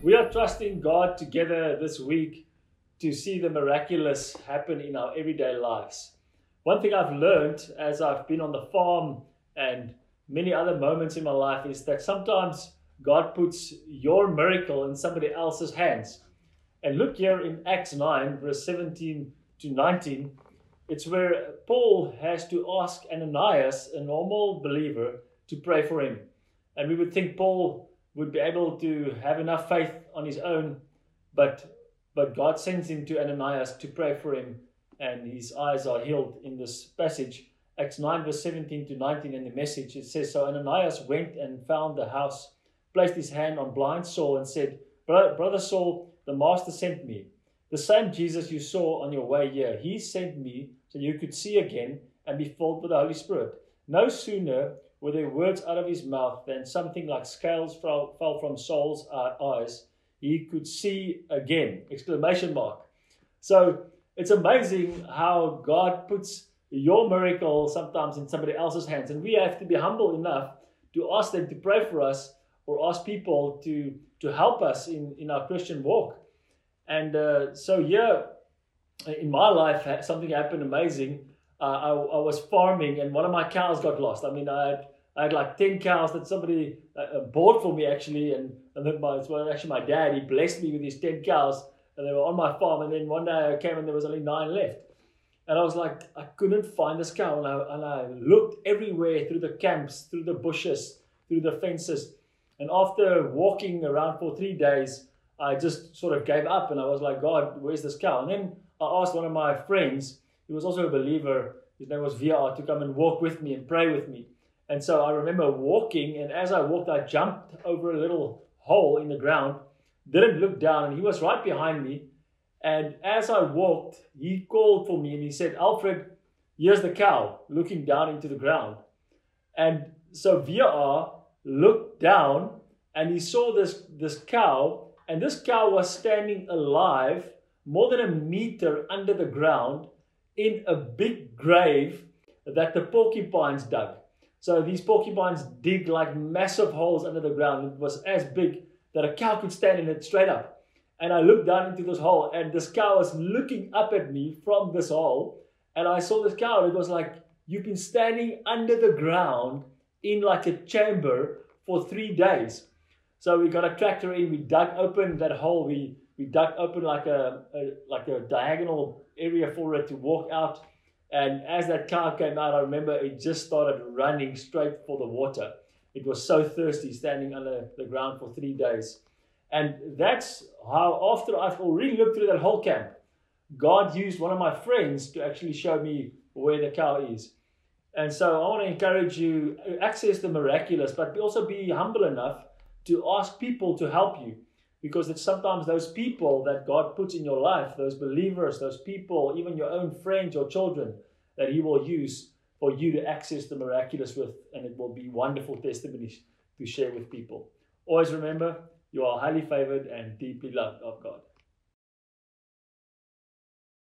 We are trusting God together this week to see the miraculous happen in our everyday lives. One thing I've learned as I've been on the farm and many other moments in my life is that sometimes God puts your miracle in somebody else's hands. And look here in Acts 9, verse 17 to 19, it's where Paul has to ask Ananias, a normal believer, to pray for him. And we would think Paul would be able to have enough faith on his own, but God sends him to Ananias to pray for him, and his eyes are healed in this passage. Acts 9, verse 17 to 19 in the Message, it says, "So Ananias went and found the house, placed his hand on blind Saul and said, Brother Saul, the Master sent me. The same Jesus you saw on your way here, he sent me so you could see again and be filled with the Holy Spirit." No sooner were there words out of his mouth than something like scales fell from Saul's eyes. He could see again! Exclamation mark. So it's amazing how God puts your miracle sometimes in somebody else's hands. And we have to be humble enough to ask them to pray for us or ask people to help us in our Christian walk. And so here in my life, something happened amazing. I was farming and one of my cows got lost. I mean, I had like 10 cows that somebody bought for me actually. And then actually my dad, he blessed me with these 10 cows and they were on my farm. And then one day I came and there was only 9 left. And I was like, I couldn't find this cow. And I looked everywhere through the camps, through the bushes, through the fences. And after walking around for 3 days, I just sort of gave up and I was like, God, where's this cow? And then I asked one of my friends, who was also a believer, his name was VR, to come and walk with me and pray with me. And so I remember walking, and as I walked, I jumped over a little hole in the ground, didn't look down, and he was right behind me. And as I walked, he called for me and he said, "Alfred, here's the cow," looking down into the ground. And so VR looked down and he saw this cow, and this cow was standing alive more than a meter under the ground in a big grave that the porcupines dug. So these porcupines dig like massive holes under the ground. It was as big that a cow could stand in it straight up. And I looked down into this hole and this cow was looking up at me from this hole. And I saw this cow and it was like, you've been standing under the ground in like a chamber for 3 days. So we got a tractor in, we dug open that hole, we dug open like a diagonal area for it to walk out. And as that cow came out, I remember it just started running straight for the water. It was so thirsty, standing under the ground for 3 days. And that's how, after I've already looked through that whole camp, God used one of my friends to actually show me where the cow is. And so I want to encourage you, access the miraculous, but also be humble enough to ask people to help you. Because it's sometimes those people that God puts in your life, those believers, those people, even your own friends or children, that he will use for you to access the miraculous with, and it will be wonderful testimonies to share with people. Always remember, you are highly favored and deeply loved of God.